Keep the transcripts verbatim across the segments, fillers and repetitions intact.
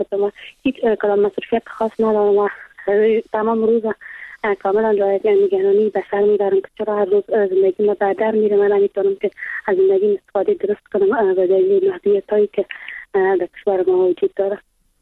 و هیچ کلام مصرفیت خاص ندارم و تمام روز کاملا رعایت نگرانی به سر میبرم که چرا هر روز زندگی ما بردر میره. من نمیتونم که از زندگی استفاده درست کنم به دلیل محدودیت هایی که در کشور ما وجود داره.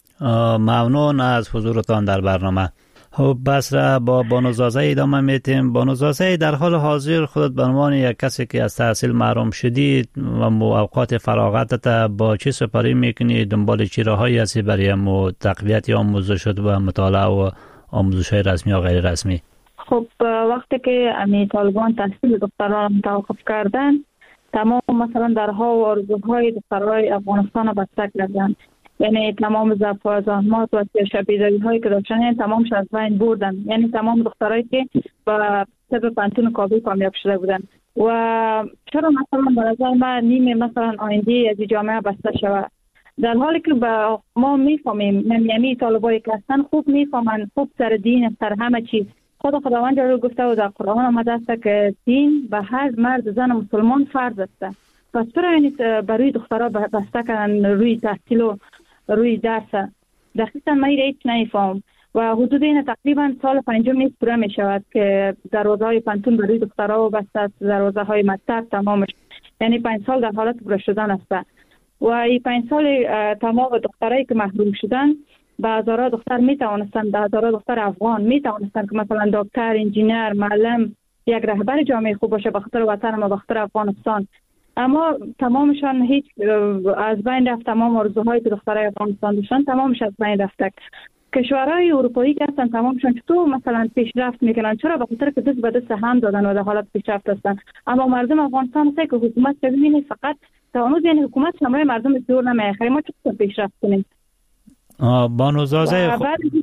ممنون از حضورتان در برنامه. بس را با بانوزازه ادامه میتیم. بانوزازه، در حال حاضر خودت به عنوان یک کسی که از تحصیل محروم شدی و اوقات فراغتت با چی سپری میکنی؟ دنبال چی راههایی هستی برای تقویت آموزش و مطالعه و آموزش های رسمی و غیر رسمی؟ خب وقتی که امی طالبان تحصیل دختران متوقف کردن، تمام مثلا درها و آرزوهای دخترای افغانستان را بسته کردن. یعنی تمام زحمات و شبیه‌داری هایی که داشتن تمامش از بین بردن. یعنی تمام دخترایی که با طب پانتون کابل کامیاب شده بودن. و چرا مثلا به نظر من نیمه مثلا آینده از جامعه بسته شود، در حالی که با ما میفهمیم نمیمی طالبایی که هستن خوب میفهمن، خوب سر دین، سر همه چیز. خدا خداوند رو گفته و در قرآن آمده است که دین به هر مرد زن مسلمان فرض است. پس چرا یعنی برای دخترها بسته کردن روی تحصیل و روی درس؟ دقیقا من هیچ نمیفهم. و حدود این تقریبا سال پنجم نیست پوره می شود که دروازه های پانتون برای دخترها بسته است، دروازه های مکتب تمامش. یعنی پنج سال در حالت پوره شدن است. و این پنج سال تمام دخترایی که محروم شدن، به هزارها دختر می توانستند، به هزارها دختر افغان می توانستند که مثلا دکتر، انجینر، معلم، یک رهبر جامعه خوب باشه به خاطر وطن ما، به خاطر افغانستان. اما تمامشان هیچ از بین رفت. تمام آرزوهای که دخترای افغانستان داشتن تمامش از بین رفت. کشورهای اروپایی که هستن تمامشان چطور مثلا پیشرفت میکنن؟ چرا؟ به خاطر که دست به دست هم دادن و در حالت پیشرفت هستن. اما مردم افغانستان هست که حکومت ببینید فقط تا هنوز یعنی حکومت همراه مردم دور نمیخوره. ما چطور پیشرفت کنیم؟ بانوزازه خ...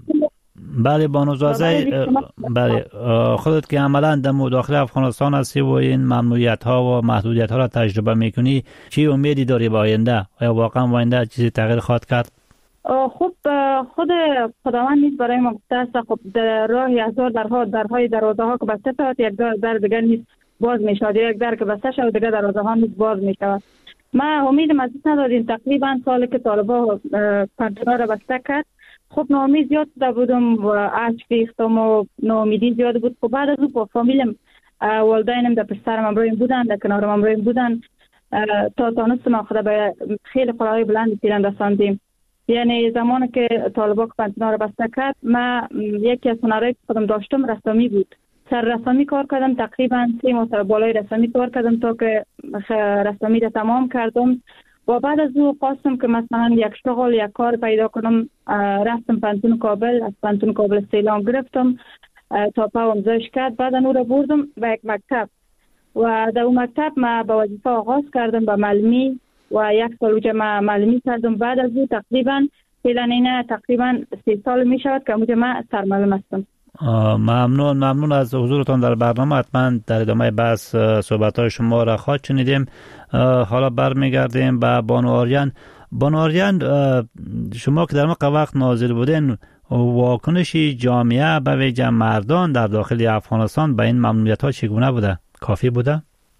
بله بانوزازه، بله خودت که عملا در مداخله افغانستان هستی و این ممنوعیت ها و محدودیت ها را تجربه میکنی، چی امیدی داری با آینده؟ آیا واقعا آینده چیزی تغییر خواهد کرد؟ خب خود خداوند نیست برای ما گفته است. خب در راه هزار درها درهای دروازه ها که بسته شود، یک در در دیگر نیست باز می شود، یک در که بسته شود دیگر دروازه ها نیست باز می شود. ما امیدم از این نداریم. تقریبا سالی که طالبان پانتونا را بسته کرد، خب ناامید زیاد شده بودم و اشک ریختم و ناامیدی زیاد بود. خب بعد از اون با فامیلم، والدینم در پشترم امرویم بودن، در کنارم امرویم بودن تا تانستم خدا به خیلی قلعه بلند تیران رساندیم. یعنی زمانی که طالبان پانتونا را بسته کرد، ما یکی از هنرهایی که خودم داشتم رسامی بود. سر رسامی کار کردم، تقریبا سه ماه سر بالای رسامی کار کردم تا که رسامی را تمام کردم. و بعد از او خواستم که مثلا یک شغل، یک کار پیدا کنم. رفتم پانتون کابل، از پانتون کابل استعلام گرفتم تا پاوم زش کرد. بعد او را بردم به یک مکتب و در اون مکتب ما به وظیفه آغاز کردم به معلمی و یک سال اونجا ما معلمی کردم. بعد از او تقریبا فعلا اینه تقریبا سه سال می شود که اونجا ما سرمعلم هستم. ممنون ممنون از حضورتان در برنامه. حتما در ادامه بحث صحبت‌های شما را خواهد شنیدیم. حالا برمیگردیم به بانو آریان. بانو آریان، شما که در موقع وقت ناظر بودین، واکنش جامعه به ویژه مردان در داخل افغانستان به این ممنوعیت‌ها چگونه بوده؟ کافی بوده؟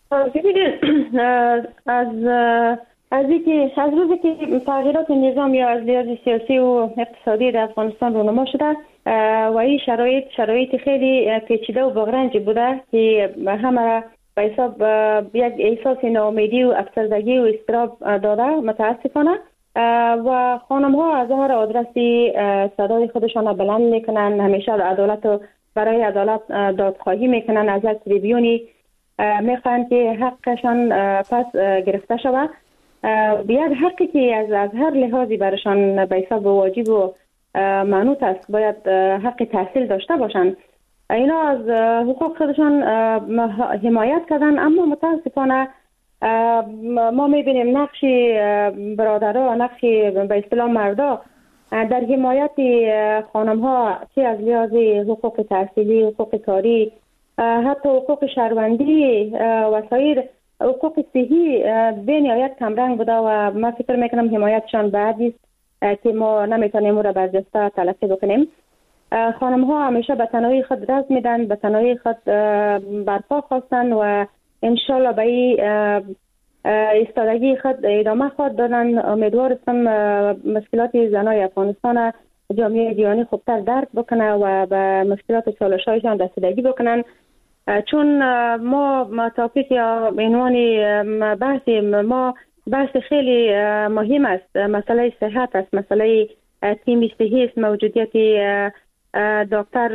از از اینکه از روزی که تغییرات نظام یا از لحاظ سیاسی و اقتصادی در افغانستان رونما شده و این شرایط شرایط خیلی پیچیده و بغرنجی بوده که همه را به حساب یک احساس ناامیدی و افسردگی و اضطراب داده متاسفانه. و خانم ها از هر آدرسی صدای خودشان را بلند میکنن، همیشه عدالت و برای عدالت دادخواهی میکنن، از هر تریبیونی میخوان که حقشان پس گرفته شود. بیاد حقی که از از هر لحاظی برشان به حساب واجب و منوط است، باید حق تحصیل داشته باشند. اینا از حقوق خودشان حمایت کردن، اما متاسفانه ما میبینیم نقش برادرها و نقش به اصطلاح مردا در حمایت خانم ها، چه از لحاظ حقوق تحصیلی، حقوق کاری، حتی حقوق شهروندی و سایر حقوق صحی به نهایت کمرنگ بوده و من فکر میکنم حمایتشان بعدی است که ما نمیتونیم او را برجسته تلقی بکنیم. خانم ها همیشه به تنهایی خود دست میدن، به تنهایی خود برپا خواستن و انشالله به این ایستادگی خود ادامه خود دادن. امیدوارم مشکلات زنای افغانستان جامعه جهانی خوبتر درک بکنه و به مشکلات و چالش‌هایشان رسیدگی بکنن، چون ما تاپیک یا عنوان بحث ما بحث خیلی مهم است. مسئله صحت است، مسئله تیم صحی است، موجودیت دکتر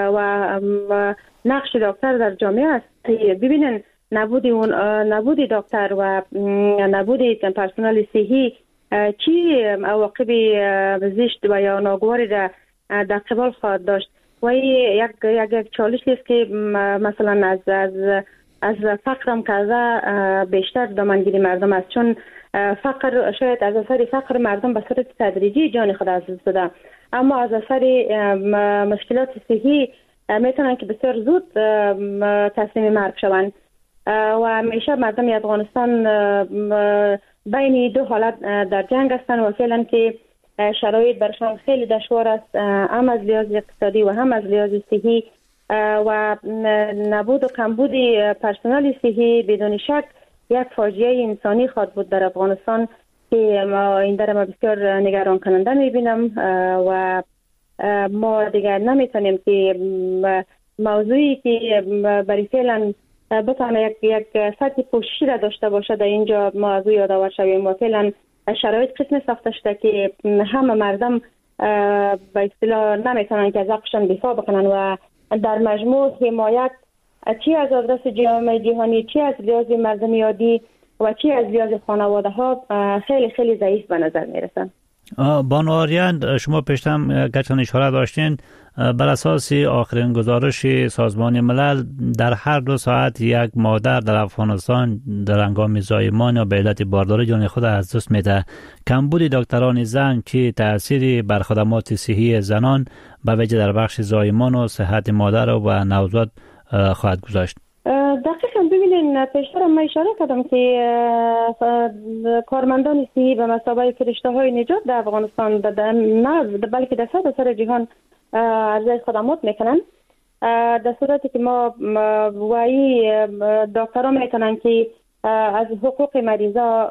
و نقش دکتر در جامعه است. ببینن نبود اون نبود دکتر و نبود پرسنل صحی چی عواقب زشت و یا ناگواری در در قبال خواهد داشت. و یک یک یک چالش است که مثلا از از از فقر هم کرده بیشتر دامنگیری مردم است، چون فقر شاید از اثر فقر مردم به صورت تدریجی جان خود از دست داده، اما از اثر مشکلات صحی میتونن که بسیار زود تسلیم مرگ شوند و همیشه مردم افغانستان بین دو حالت در جنگ هستند و فعلا که شرایط برشان خیلی دشوار است، هم از لحاظ اقتصادی و هم از لحاظ صحی و نبود و کمبود پرسنل صحی بدون شک یک فاجعه انسانی خواهد بود در افغانستان که ما این در ما بسیار نگران کننده میبینم و ما دیگر نمیتونیم که موضوعی که برای فعلا بتانه یک یک سطح پوششی را داشته باشه در اینجا ما از او یادآور شویم و فعلا شرایط قسم ساخته شده که همه مردم به اصطلاح نمیتونن که از حقشان دفاع بکنن و در مجموع حمایت چی از آدرس جامعه جهانی، چی از لحاظ مردمیادی و چی از لحاظ خانواده ها خیلی خیلی ضعیف به نظر میرسن. بانو آریان، شما پیشتر گرچه اشاره داشتین بر اساس آخرین گزارش سازمان ملل در هر دو ساعت یک مادر در افغانستان در هنگام زایمان یا به علت بارداری جان خود از دست میده. کمبود دکتران زن چه تأثیری بر خدمات صحی زنان به ویژه در بخش زایمان و صحت مادر و نوزاد خواهد گذاشت؟ دقیقاً ببینین پیشتر من اشاره کردم که کارمندان صحی به مثابه فرشته های نجات در افغانستان نه بلکه در سطح جهان عرضه خدمات میکنن، در صورتی که ما وایی دکترها میتونن که از حقوق مریضا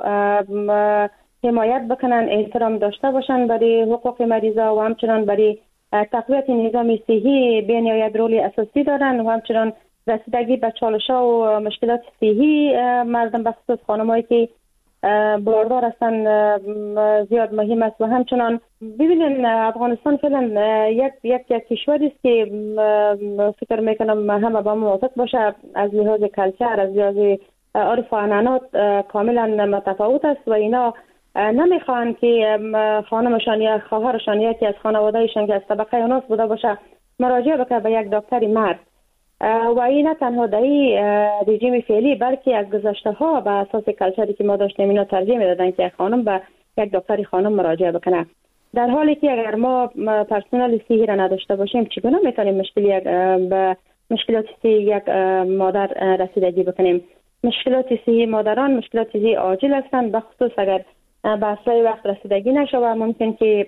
حمایت بکنن، احترام داشته باشن برای حقوق مریضا و همچنان برای تقویت نظام صحی بین‌المللی رول اساسی دارن و همچنان رسیدگی به چالش‌ها و مشکلات صحی مردم به خصوص خانمایی که باردار هستن زیاد مهم است. و همچنان ببینین افغانستان فعلا یک یک یک کشوری است که فکر میکنم همه با موافق باشه از لحاظ کلچر، از لحاظ عرف و عنعنات کاملا متفاوت است و اینا نمیخوان که خانمشان یا خواهرشان یکی از خانواده‌شان که از طبقه اوناس بوده باشه مراجعه بکنه به یک دکتر مرد و این نه تنها در رژیم فعلی بلکه از گذشته ها به اساس کلچری که ما داشتیم اینا ترجیح میدادن که خانم به یک دکتر خانم مراجعه بکنه، در حالی که اگر ما پرسنل صحی را نداشته باشیم چگونه میتونیم مشکل به مشکلات صحی یک مادر رسیدگی بکنیم؟ مشکلات صحی مادران مشکلات صحی عاجل هستند، به خصوص اگر به اصلای وقت رسیدگی نشه و ممکن که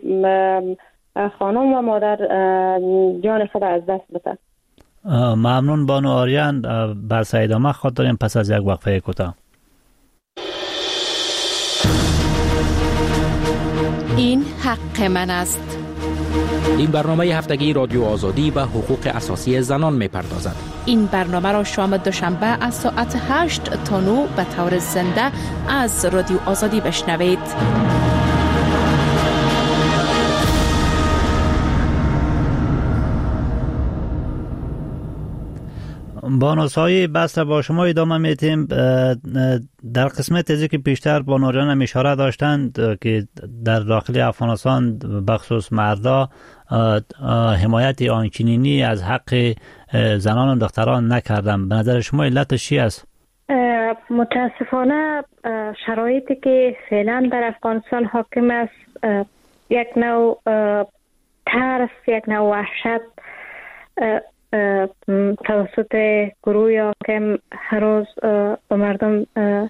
خانم و مادر جان خود از دست بده. ممنون بانو آریان، بر ادامه خود داریم پس از یک وقفه کوتاه. این حق من است. این برنامه هفتگی رادیو آزادی به حقوق اساسی زنان می‌پردازد. این برنامه را شام دوشنبه از ساعت هشت تا نه به طور زنده از رادیو آزادی بشنوید. بانوسایی بس را با شما ادامه میتیم. در قسمت ازی که پیشتر بانوریان هم اشاره داشتند که در داخل افغانستان بخصوص مردا حمایت آنچنینی از حق زنان و دختران نکردن، به نظر شما علتش چی است؟ متاسفانه شرایطی که فعلا در افغانستان حاکم است یک نوع ترس، یک نوع وحشت توسط گروهی حاکم هر روز به مردم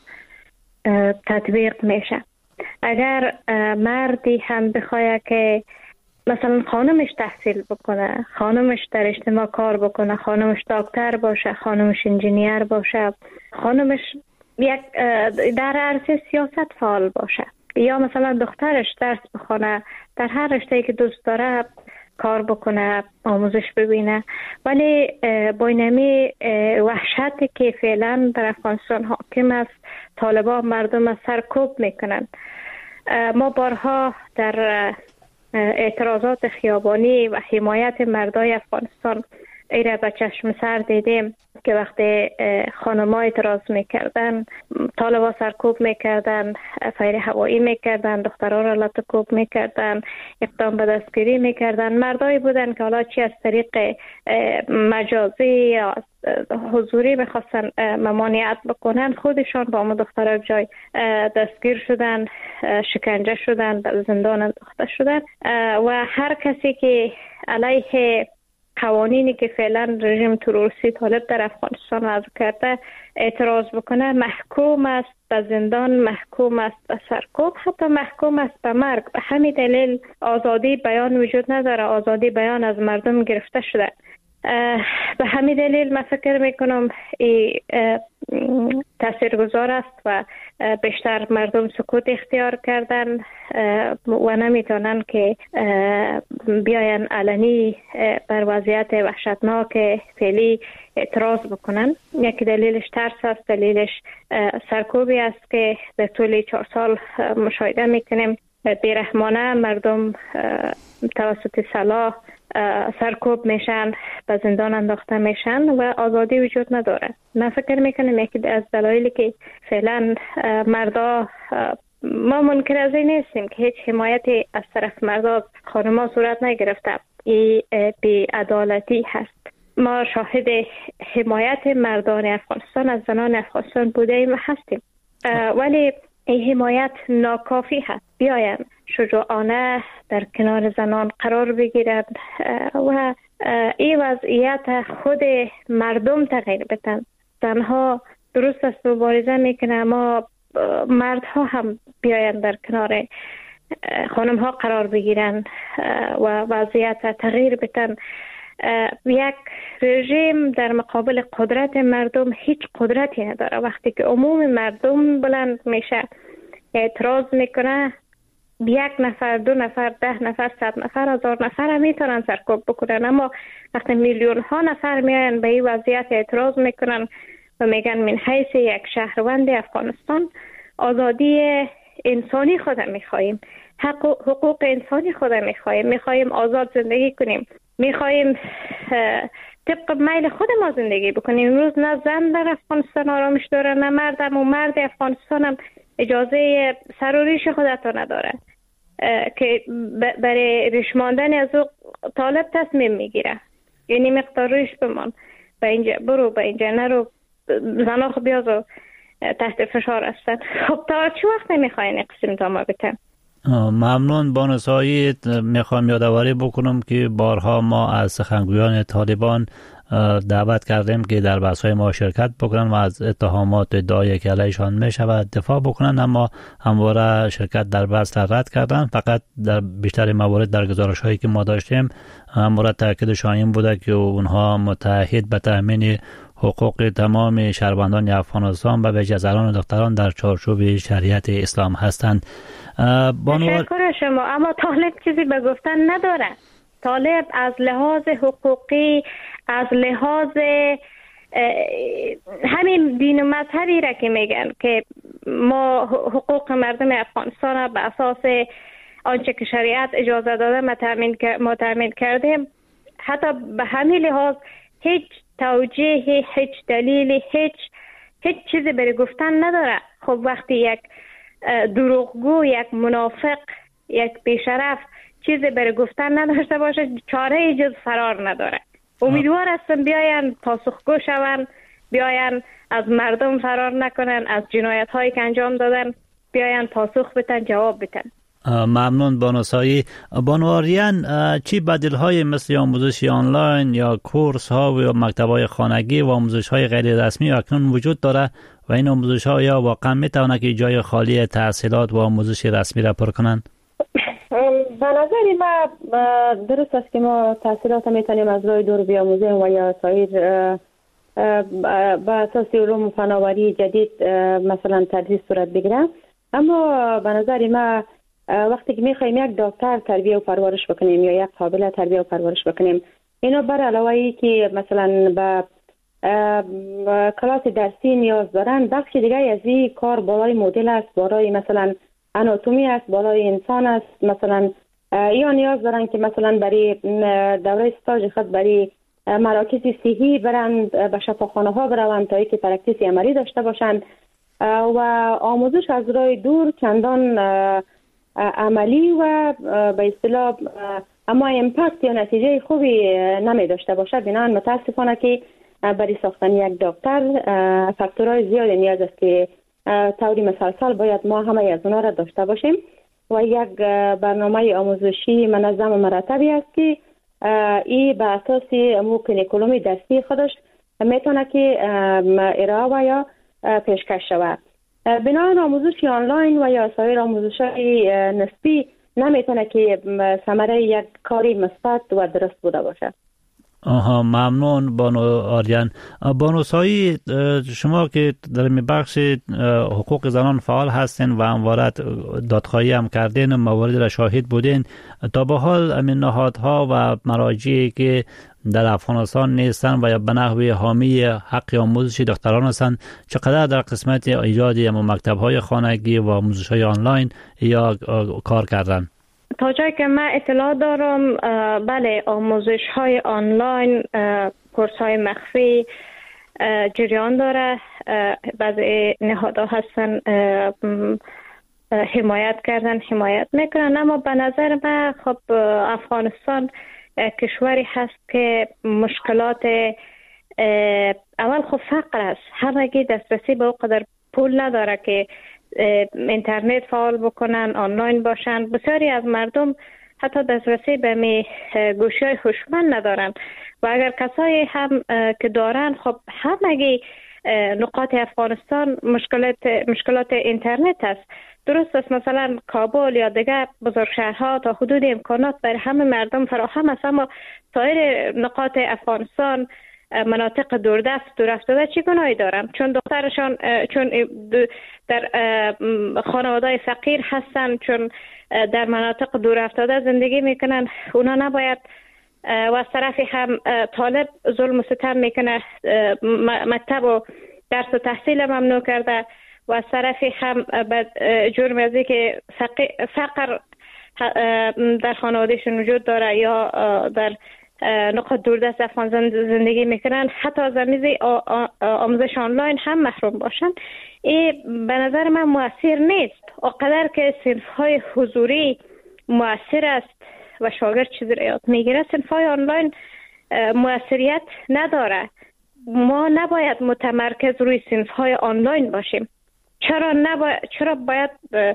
تطبیق میشه. اگر مردی هم بخواه که مثلا خانمش تحصیل بکنه، خانمش در اجتماع کار بکنه، خانمش دکتر باشه، خانمش انجینیر باشه، خانمش یک در عرصه سیاست فعال باشه یا مثلا دخترش درس بخونه، در هر رشته‌ای که دوست داره کار بکنه، آموزش ببینه. ولی با اینمی وحشتی که فعلا در افغانستان حاکم است، طالبان مردم را سرکوب میکنن. ما بارها در اعتراضات خیابانی و حمایت مردای افغانستان ایره به چشم سر دیدیم که وقتی خانم‌ها اعتراض میکردن، طالبان سرکوب میکردن، فیر هوایی میکردن، دخترها را لطکوب میکردن، اقدام به دستگیری میکردن. مردایی بودن که حالا چی از طریق مجازی یا حضوری میخواستن ممانعت بکنن، خودشان با ما دخترها جای دستگیر شدن، شکنجه شدن، به زندان انداخته شدن. و هر کسی که علیه قوانینی که فعلا رژیم تروریستی طالب در افغانستان وضع کرده اعتراض بکنه، محکوم است به زندان، محکوم است به سرکوب، حتی محکوم است به مرگ. به همین دلیل آزادی بیان وجود نداره، آزادی بیان از مردم گرفته شده. به همین دلیل من فکر میکنم این تاثیرگذار است و بیشتر مردم سکوت اختیار کردن و نمیتونن که بیاین علنی بر وضعیت وحشتناک فعلی اعتراض بکنن. یکی دلیلش ترس است، دلیلش سرکوبی است که در طول چهار سال مشاهده میکنیم. بیرحمانه مردم توسط سلاح سرکوب میشن، به زندان انداخته میشن و آزادی وجود نداره. من فکر میکنم یکی از دلایلی که فعلا مردا، ما منکر از این نیستیم که هیچ حمایتی از طرف مردا خانم‌ها صورت نگرفته، این بی عدالتی هست. ما شاهد حمایت مردان افغانستان از زنان افغانستان بوده ایم و هستیم، ولی این حمایت ناکافی هست. بیاین شجاعانه در کنار زنان قرار بگیرند و این وضعیت خود مردم تغییر بدن. زنها درست است مبارزه میکنه، اما مردها هم بیاین در کنار خانم ها قرار بگیرن و وضعیت تغییر بدن. یک رژیم در مقابل قدرت مردم هیچ قدرتی نداره. وقتی که عموم مردم بلند میشه اعتراض میکنه، یک نفر، دو نفر، ده نفر، صد نفر، هزار نفر هم میتونن سرکوب بکنن. اما وقتی میلیون ها نفر میاین به این وضعیت اعتراض میکنن و میگن من حیث یک شهروند افغانستان آزادی انسانی خود میخواییم، حقوق انسانی خود میخواییم، میخواییم آزاد زندگی کنیم، میخواییم طبق میل خود ما زندگی بکنیم. امروز نه زن در افغانستان آرامش داره، نه مردم و مرد افغانستان هم اجازه سر و ریش خودتو نداره که برای ریش ماندن از او طالب تصمیم میگیره. یعنی مقدار ریش بمان، به اینجا برو، به اینجا نرو. زنها خب بیاز و تحت فشار هستن. خب تا چه وقت نمیخواین قسم دامه بتن؟ ممنون. بانو سعید، میخوام یادآوری بکنم که بارها ما از سخنگویان طالبان دعوت کردیم که در بحث‌های ما شرکت بکنن و از اتهامات ادعایی که علیشان میشود دفاع بکنن، اما همواره شرکت در بحث رد کردن. فقط در بیشتر موارد در گزارش‌هایی که ما داشتیم همواره تاکیدشان این بوده که اونها متعهد به تامین حقوق تمام شهروندان افغانستان و به ویژه زنان و دختران در چارچوب شریعت اسلام هستند. تشکر شما، اما طالب چیزی به گفتن نداره. طالب از لحاظ حقوقی، از لحاظ همین دین و مذهبی را که میگن که ما حقوق مردم افغانستان به اساس آنچه که شریعت اجازه داده ما تامین کردیم، حتی به همین لحاظ هیچ توجیه، هیچ دلیلی، هیچ هیچ چیزی برای گفتن نداره. خب وقتی یک دروغگو، یک منافق، یک بیشرف چیزی برای گفتن نداشته باشه، چاره جز فرار نداره. امیدوار هستم بیاین پاسخگو شون، بیاین از مردم فرار نکنن، از جنایت هایی که انجام دادن بیاین پاسخ بدن، جواب بدن. ممنون بانو سایی. بانو آریان، چی بدیل های مثل آموزش آنلاین یا کورس ها و مکتب های خانگی و آموزش های غیر رسمی اکنون وجود داره و این آموزش ها یا واقعا میتونه که جای خالی تحصیلات و آموزش رسمی را پر کنند؟ به نظر ما درست است که ما تحصیلات میتونیم از راه دور بیاموزیم و یا سایر با اساس علوم فناوری جدید مثلا تدریس صورت بگیره. اما به نظر ما وقتی که میخوایم یک دکتر تربیه و پرورش بکنیم یا یک قابل تربیه و پرورش بکنیم، اینا بر علاوه ای که مثلا به کلاس درسی نیاز دارن، بخش دیگه از این کار بالای مدل است، بالای مثلا آناتومی است، بالای انسان است. مثلا یا نیاز دارن که مثلا برای دوره استاژ خود برای مراکز صحی برند، به شفاخانه ها بروند تا اینکه پرکتیس عملی داشته باشند و آموزش از راه دور چندان عملی و به اصطلاح اما امپکت یا نتیجه خوبی نمی داشته باشد. بنابراین متاسفانه که برای ساختن یک دکتر فاکتورهای زیادی نیاز است که طوری مسلسل باید ما همه از اونا را داشته باشیم و یک برنامه آموزشی منظم و مرتبی است که ای به اساس مو کریکولوم درسی خودش میتونه که ارائه و یا پیشکش شود. بنابراین آموزش آنلاین و یا سایر آموزش‌های نسبی نمیتونه که ثمره یک کاری مثبت و درست بوده باشه. آها، ممنون بانو آریان. بانو سایی، شما که در می بخش حقوق زنان فعال هستین و هموارت دادخواهی هم کردین، موارد را شاهد بودین، تا به حال امین نهادها و مراجعی که در افغانستان نیستن و یا به نحو حامی حق آموزش دختران هستند، چقدر در قسمت ایجاد مکتب‌های خانگی و آموزش‌های آنلاین یا کار کردن؟ تا جایی که من اطلاع دارم بله، آموزش های آنلاین، کورس های مخفی جریان داره. بعضی نهادها هستن حمایت کردن، حمایت میکنن. اما به نظر من خب افغانستان کشوری هست که مشکلات اول خب فقر است. همگی دسترسی به اونقدر پول نداره که اینترنت فعال بکنن، آنلاین باشن. بسیاری از مردم حتی دسترسی به می گوشی‌های هوشمند ندارن و اگر کسایی هم که دارن، خب همگی نقاط افغانستان مشکلات مشکلات اینترنت است. درست است مثلا کابل یا دیگر بزرگ شهرها تا حدود امکانات برای همه مردم فراهم است، اما سایر نقاط افغانستان، مناطق دوردست دور افتاده چه گناهی دارن؟ چون دخترشان چون در خانواده‌های فقیر هستن، چون در مناطق دور افتاده زندگی میکنن، اونا نباید و از طرفی هم طالب ظلم و ستم میکنه، مکتب و درس و تحصیل ممنوع کرده و از طرفی هم به جرم از که فقر در خانوادهشون وجود داره یا در نقاط دوردست افغان زندگی میکنن، حتی از میز آموزش آنلاین هم محروم باشن. این به نظر من مؤثر نیست. اقدر که صنف‌های حضوری مؤثر است و شاگرد چیزی را یاد میگیره، صنف‌های آنلاین مؤثریت نداره. ما نباید متمرکز روی صنف‌های آنلاین باشیم. چرا نباید چرا باید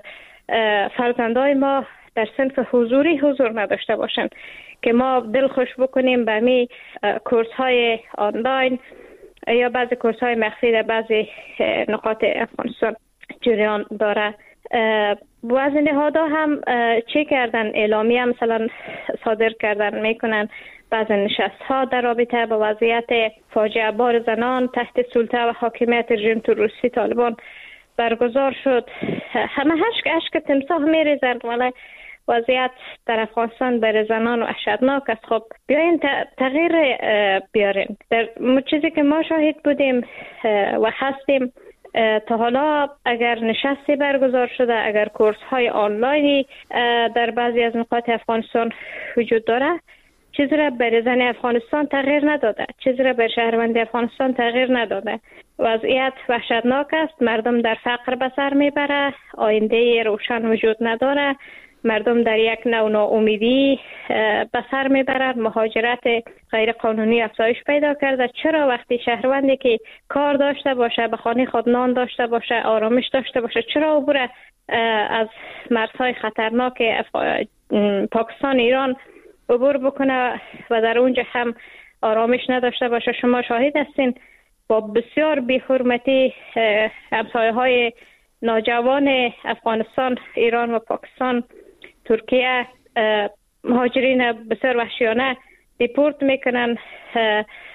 فرزندای ما در صنف حضوری حضور نداشته باشن که ما دل خوش بکنیم به می کورس های آنلاین یا بعضی کورس های مخفی در بعضی نقاط افغانستان جریان داره. بعضی نهادها هم چه کردن؟ اعلامیه مثلا صادر کردن میکنن. بعضی نشست ها در رابطه با وضعیت فاجعه بار زنان تحت سلطه و حاکمیت رژیم تروریستی طالبان برگزار شد. همه هشک اشک تمساح میریزن، ولی وضعیت در افغانستان برای زنان وحشتناک است. خب بیاین تغییر بیارین. در چیزی که ما شاهد بودیم و هستیم تا حالا، اگر نشستی برگزار شده، اگر کورس های آنلاینی در بعضی از نقاط افغانستان وجود داره، چیزی را برای زن افغانستان تغییر نداده، چیزی را برای شهروند افغانستان تغییر نداده. وضعیت وحشتناک است. مردم در فقر به سر میبره، آینده روشن وجود نداره، مردم در یک نوع ناامیدی به سر میبرند. مهاجرت غیر قانونی افزایش پیدا کرده. چرا وقتی شهروندی که کار داشته باشه، به خانه خود نان داشته باشه، آرامش داشته باشه، چرا عبور از مرزهای خطرناک پاکستان ایران عبور بکنه و در اونجا هم آرامش نداشته باشه؟ شما شاهد هستین با بسیار بی‌حرمتی همسایه های نوجوان افغانستان، ایران و پاکستان، ترکیه مهاجرین بسیار وحشیانه دیپورت میکنن.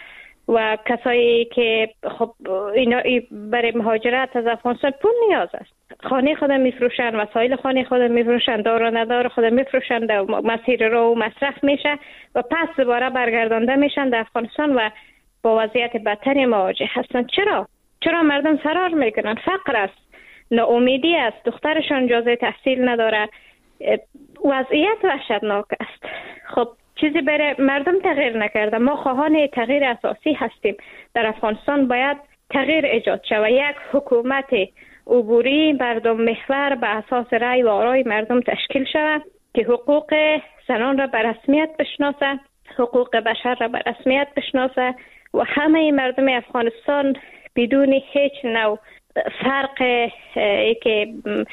و کسایی که خب اینا برای مهاجرت از افغانستان پول نیاز است، خانه خود میفروشن، وسایل خانه خود میفروشن، دار و ندار خود میفروشن، در مسیر رو مصرف میشه و پس دوباره برگردانده میشن در افغانستان و با وضعیت بدتری مواجه هستن. چرا؟ چرا مردم فرار میکنن؟ فقر است، ناامیدی است، دخترشان اجازه تحصیل نداره، وضعیت وحشتناک است. خب چیزی برای مردم تغییر نکرده. ما خواهان تغییر اساسی هستیم. در افغانستان باید تغییر ایجاد شود. یک حکومت عبوری مردم محور به اساس رأی و آرای مردم تشکیل شود که حقوق زنان را به رسمیت بشناسه، حقوق بشر را به رسمیت بشناسه و همه مردم افغانستان بدون هیچ نوع فرق که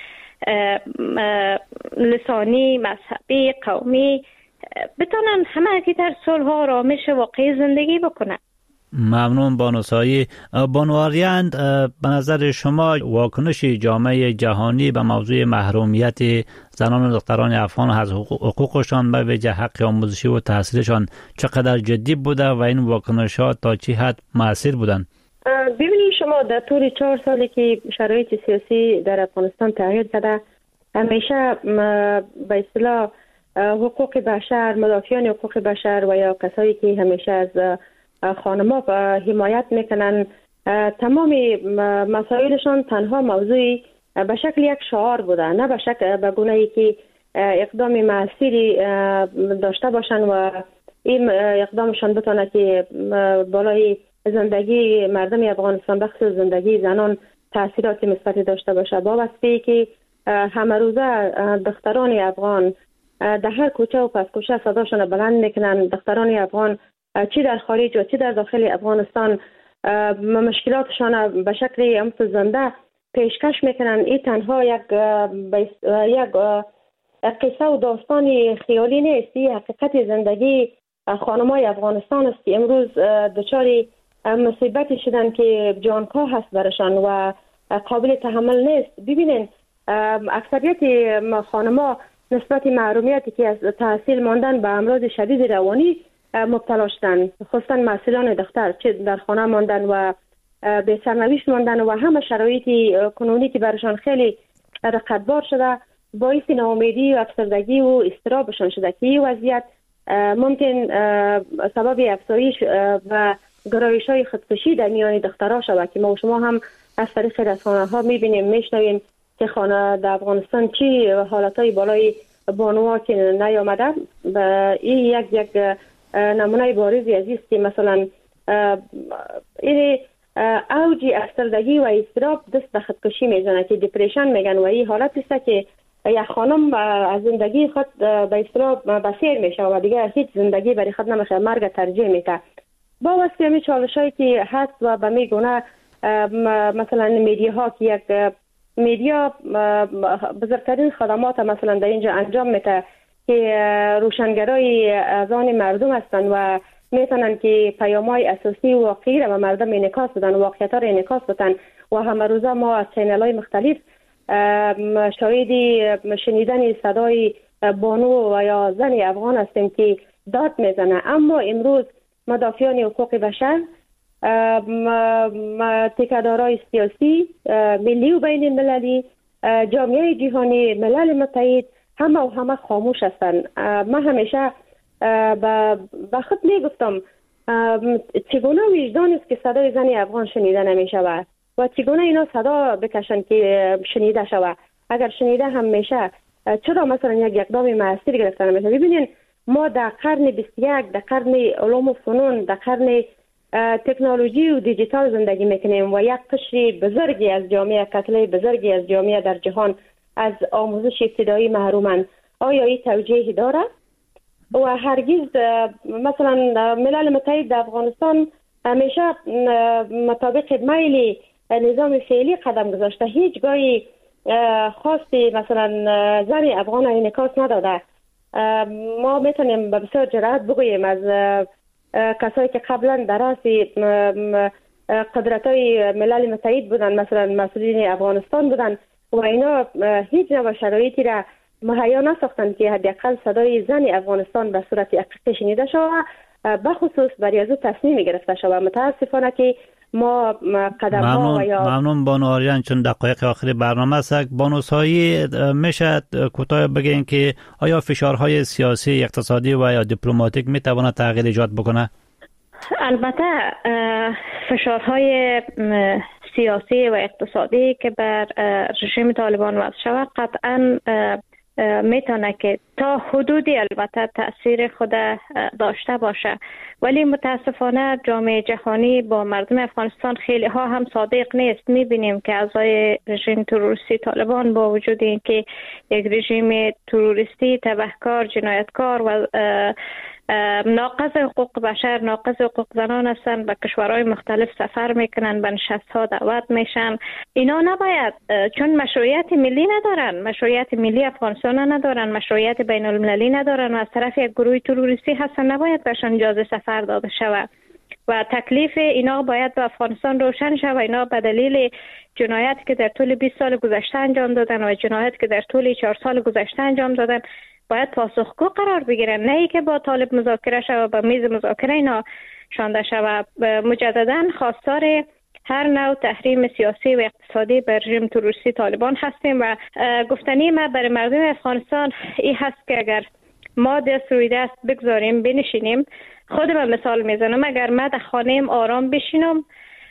لسانی، مذهبی، قومی بتونن همه که در صلح و آرامش واقعی زندگی بکنن. ممنون بانو سایی. بانو آریند، به نظر شما واکنش جامعه جهانی به موضوع محرومیت زنان و دختران افغان از حقوقشان به ویژه حق آموزشی و تحصیلشان چقدر جدی بوده و این واکنش ها تا چه حد مؤثر بودند؟ ببینید شما در طول چهار سالی که شرایط سیاسی در افغانستان تغییر کرده، همیشه به اصطلاح حقوق بشر، مدافعان حقوق بشر و یا کسایی که همیشه از خانم‌ها حمایت میکنن، تمام مسائلشان تنها موضوعی به شکل یک شعار بوده، نه به شکل به گونه‌ای که اقدام مؤثری داشته باشن و این اقدامشان بتونه که بالای زندگی مردم افغانستان بخصوص زندگی زنان تاثیرات مثبتی داشته باشه. با واسطه که همه روزه دختران افغان در هر کوچه و پس کوچه صداشون بلند میکنن. دختران افغان چی در خارج و چی در داخل افغانستان مشکلاتشان به شکل امس زنده پیشکش میکنن. این تنها یک یک قصه و داستان خیالی نیست، این حقیقت زندگی خانمای افغانستان است که امروز دچار مصیبتی شدن که جانکاه هست برشان و قابل تحمل نیست. ببینین اکثریت خانما نسبت محرومیتی که از تحصیل ماندن به امراض شدید روانی مبتلا شدن، خصوصا محصلان دختر چه در خانه ماندن و به سرنوشت ماندن و همه شرایطی کنونی که برشان خیلی رقتبار شده باعث ناامیدی و افسردگی و اضطرابشان شده که این وضعیت ممکن سبب افزایش و گرایش های خودکشی در میان دخترها شود که ما و شما هم از طریق رسانه‌ها میبینیم میشنویم که خانه در افغانستان چی حالتهای بالای بانوها که نیامده. این یک یک نمونه بارزی عزیز که مثلا این اوج افسردگی و اضطراب دست به خودکشی میزنه که دپریشن میگن و این حالت است که یک خانم از زندگی خود به اضطراب بسیر میشه و دیگه هیچ زندگی برای خود نمیخواد، مرگ ترجیح میده. با واسطه می چالشایی که هست و به میگونه مثلا میدیاها که یک میدیا بزرگترین خدمات مثلا در اینجا انجام میده که روشنگرای اذهان مردم هستند و میتونن که پیام‌های اساسی و واقعی را به مردم انعکاس بدن، واقعیت‌ها را انعکاس بدن و همه روزه ما از چینل‌های مختلف شاهدی شنیدن صدای بانو و یا زن افغان هستیم که داد میزنه. اما امروز مدافعان حقوق بشر، تکه‌دارای سیاسی ملی و بین المللی، جامعه جهانی، ملل متحد همه و همه خاموش هستند. من همیشه به خود میگفتم چگونه وجدان است که صدای زن افغان شنیده نمیشود و چگونه اینا صدا بکشن که شنیده شود. اگر شنیده هم میشه چرا مثلا یک اقدام مؤثر گرفته نمیشه؟ ببینین ما در قرن بیست و یک، در قرن علوم و فنون، در قرن تکنولوژی و دیجیتال زندگی میکنیم و یک قشر بزرگی از جامعه، کتله بزرگی از جامعه در جهان از آموزش ابتدایی محرومند. آیا این توجیه داره؟ و هرگز مثلا ملل متحد در افغانستان همیشه مطابق میل نظام فعلی قدم گذاشته، هیچ گاهی خواستی مثلا زن افغان انعکاس نداده. ما میتونیم به بسیار جرأت بگوییم از کسایی که قبلا در رأس قدرت‌های ملل متحد بودن، مثلا مسئولین افغانستان بودن و اینا هیچ نوع شرایطی را مهیا نساختند که حداقل صدای زن افغانستان به صورت حقیقی شنیده شود بخصوص برای از او تصمیم گرفته شود. متاسفانه که ما قدم ها و یا ممنون بانو آریان، چون دقایق آخری برنامه است. بانو سایی میشه کوتاه بگین که آیا فشارهای سیاسی، اقتصادی و یا دیپلماتیک میتونه تغییر ایجاد بکنه؟ البته فشارهای سیاسی و اقتصادی که بر رژیم طالبان وضع شود قطعا میتونه که تا حدودی البته تأثیر خود داشته باشه، ولی متاسفانه جامعه جهانی با مردم افغانستان خیلی ها هم صادق نیست. میبینیم که اعضای رژیم تروریستی طالبان با وجود اینکه یک رژیم تروریستی تبهکار، جنایتکار و ناقض حقوق بشر، ناقض حقوق زنان هستند، به کشورهای مختلف سفر میکنن، به نشست‌ها دعوت میشن. اینا نباید، چون مشروعیت ملی ندارن، مشروعیت ملی افغانستان ندارن، مشروعیت بین المللی ندارن و از طرف یک گروه تروریستی هستن، نباید بهشان اجازه سفر داده شود و تکلیف اینا باید به افغانستان روشن شود. اینا به دلیل جنایت که در طول بیست سال گذشته انجام دادن و جنایت که در طول چهار سال گذشته انجام دادن باید پاسخگو قرار بگیرن، نه ای که با طالب مذاکره شود، با میز مذاکره اینا شانده شود. مجددا خواستار هر نوع تحریم سیاسی و اقتصادی بر رژیم تروریستی طالبان هستیم و گفتنی ما برای مردم افغانستان این هست که اگر ما دست روی دست بگذاریم، بنشینیم، خودم مثال میزنم، اگر من در خانه‌ام آرام بشینم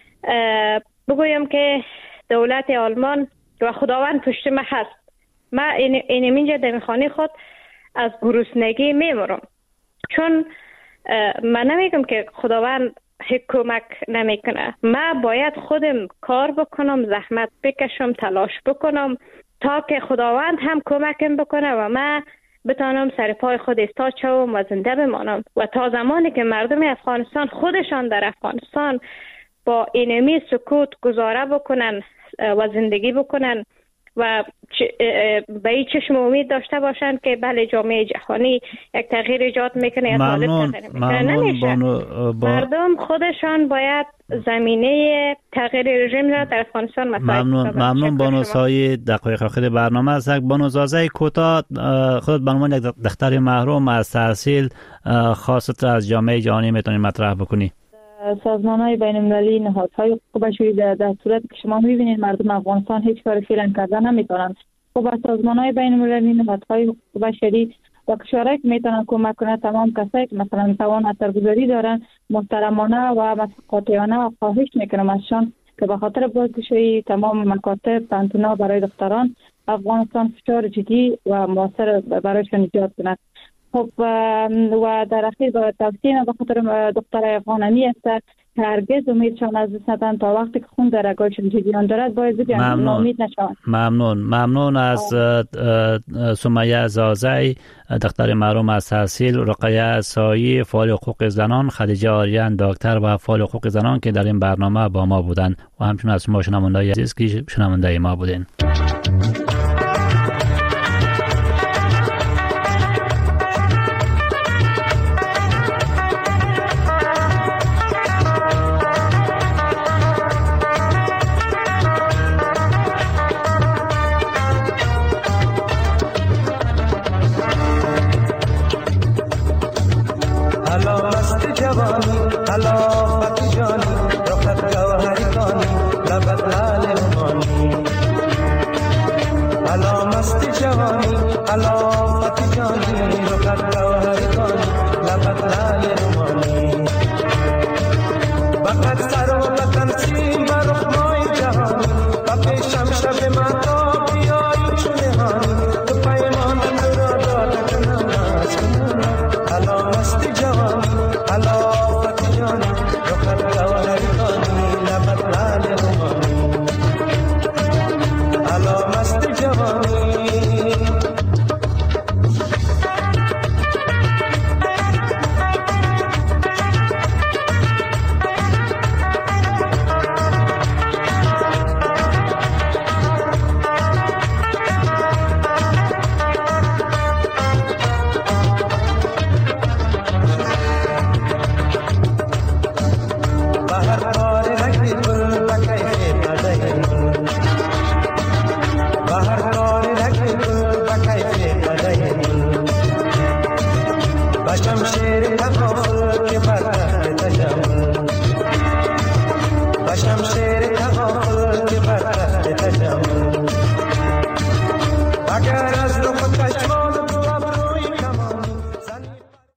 بگویم که دولت آلمان و خداوند پشت من هست، من این این اینجا در خانه خود از گرسنگی میمرم، چون من نمیگم که خداوند هیچ کمک نمیکنه. من باید خودم کار بکنم، زحمت بکشم، تلاش بکنم تا که خداوند هم کمکم بکنه و من بتانم سر پای خود ایستاد شوم و زنده بمانم. و تا زمانی که مردم افغانستان خودشان در افغانستان با اینمی سکوت گزاره بکنن و زندگی بکنن و به این چشم امید داشته باشند که بله جامعه جهانی یک تغییر ایجاد میکنه یا طالب تغییر میکنه، نمیشه. با... مردم خودشان باید زمینه تغییر رژیم را در افغانستان مساعد ممنون کنند. ممنون بانو سایی. دقایق آخر برنامه است. بانو زازه کوتاه، خودت به عنوان یک دختر محروم از تحصیل خاصت از جامعه جهانی میتونی مطرح بکنی؟ سازمان‌های بین‌المللی، نهادهای حقوق بشری در, در صورت که شما می‌بینید مردم افغانستان هیچ کاری فعلا کردن نمی‌تونن، خب از سازمان‌های بین‌المللی، نهادهای حقوق بشری و کشورهایی که میتونن کمک کنن، تمام کسایی که مثلا توان اثرگذاری دارن، محترمانه و قاطعانه و خواهش میکنم ازشان که به خاطر بازگشایی تمام مکاتب پانتونا برای دختران افغانستان فشار جدی و موثر برایشان ایجاد کنند. خب و در اخیر با توصیه به خاطر دختر افغانانی است که هرگز امیدشان از دست ندن تا وقتی که خون در رگایشان جریان دارد باید ناامید نشوند. ممنون ممنون از سمیه زازه، دختر محروم از تحصیل، رقیه سایی فعال حقوق زنان، خدیجه آریان دکتر و فعال حقوق زنان که در این برنامه با ما بودند و همچنین از شما شنوندگان عزیز که شنونده ما بودین. شمشیر تفاخر که بر تخت تجمل، به شمشیر